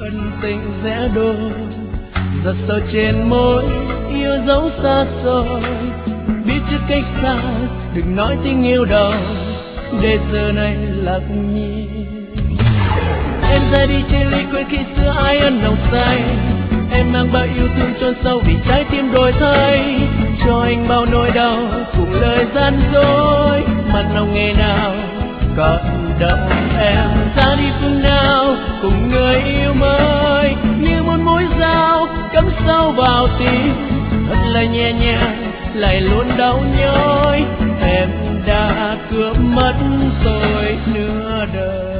ân tình rẽ đôi, giọt sầu trên môi yêu dấu xa xôi. Biết trước cách xa đừng nói tình yêu đâu, để giờ này lạc nhịp. Em ra đi trên ly quên khi xưa ai ân nồng say, em mang bao yêu thương chôn sâu vì trái tim đổi thay. Cho anh bao nỗi đau cùng lời gian dối, mà lòng ngày nào còn đâu. Em ra đi phương nào cùng người yêu mới, như một mũi dao cắm sâu vào tim, thật là nhẹ nhàng lại luôn đau nhói. Em đã cướp mất tôi nửa đời.